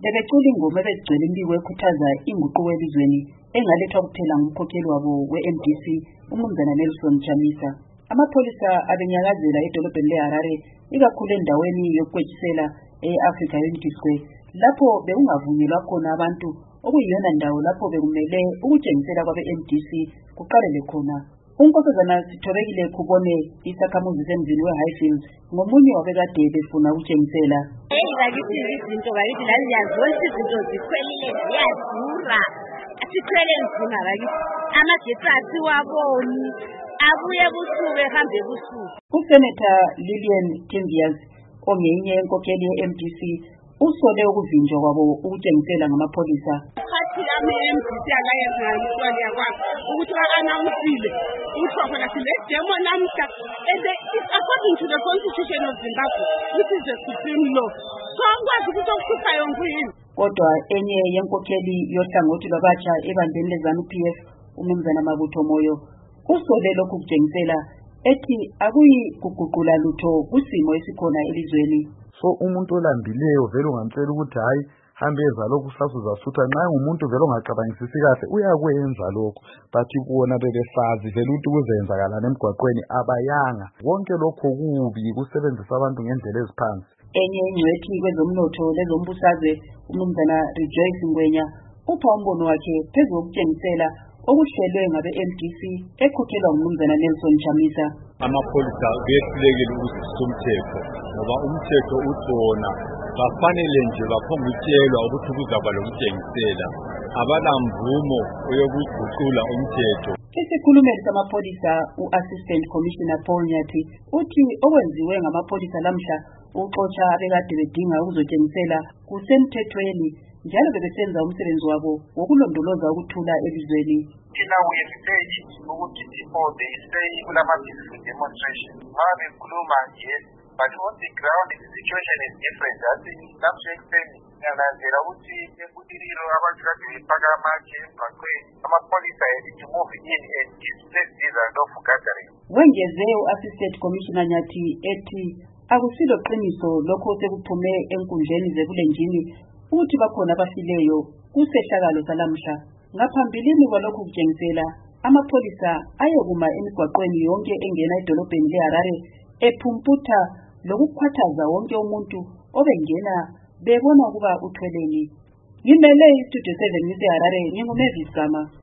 Bebecula ingoma ebegcwele imbiko ekhuthaza inguquko elizweni engalethwa kuphela ngumkhokheli wabo we-MDC uMnumzana Nelson Chamisa. Amapholisa abenyakazela edolobheni leHarare ikakhulu endaweni yokwetshisela e-Africa Unity Square lapho bekungavunyelwa khona abantu okuyiyona ndawo lapho bekumele ukutshengisela kwabe-MDC kuqalele khona. Unkosazana Sithobekile Khubone isakhamuzi semzini we-Highfield ngomunye wabekade befuna ukutshengisela. Bakithi izinto bakithi laliyaziwa izinto zikhwelile ziyadura. Asikhwele nzima bakithi. Amagetsi asiwaboni. Abuye busuku ehambe ebusuku. USenator Lillian Timbias ongenye yenkokheli ye-MDC usole ukuvinjwa kwabo ukutshengisela ngamapholisa. Phathi lami MDC akayenza ngani yakwazi ukuthi ba-announce-ile ukuthi khona sile demo namhla and it's according to the constitution of Zimbabwe which is the supreme law. So angikwazi ukuthi okuhluphayo nguyini. Kodwa enye yenkokheli yohlangothi lwabatsha ebandleni leZANU-PF uMnumzana Mabutho Moyo usole lokhu kutshengisela ethi akuyi kuguqula lutho kusimo esikhona elizweni. So umuntu olambileyo vele ungamtshela ukuthi hayi hambe enza lokhu sasuzasutha nxa ngumuntu vele ongacabangisisi kahle uyakwenza lokhu but kubona bebesazi vele ukuthi kuzenzakalana emgwaqweni abayanga konke lokho kubi kusebenzisa abantu ngendlela eziphansi. Enye ingcwethi kwezomnotho lezombusazwe uMnumzana Rejoice Ngwenya upha umbono wakhe phezu kokutshengisela okuhlelwe ngabe-MDC ekhokhelwa nguMnumzana Nelson Chamisa. Amapholisa kuyehlulekile ukuzwisisa umthetho ngoba umthetho uthona bafanele nje baphongutshelwa ukuthi kuzaba lokutshengisela abalamvumo yokuguqula umthetho. Isikhulumeli samapholisa u-Assistant Commissioner Paul Nyathi uthi okwenziwe ngamapholisa lamhla uxotsha abekade bedinga ukuzotshengisela kusemthethweni njalo bebesenza umsebenzi wabo wokulondoloza ukuthula elizweni. Thina uyesipheji ukuthi before they say kulama-peaceful demonstration bekhuluma yes but on the ground the situation is different. Athi namhla ekuseni ngiyazela ukuthi ebutiriro abantu kade befaka amatshe emgwaqweni amapholisa had to move in and disperse these unlawful gatherings. Wengeze u-Assistant Commissioner Nyathi ethi akusilo qiniso lokho sekuphume enkundleni zebulenjini ukuthi bakhona abafileyo kusehlakalo salamhla. Ngaphambilini kwalokhu kutshengisela amapholisa ayekuma emigwaqweni yonke engena edolobheni leHarare ephumputha lokukhwathaza wonke umuntu obengena bebona ukuba uthweleni. Ngimele iStudio 7 eHarare, nginguMavis Gama.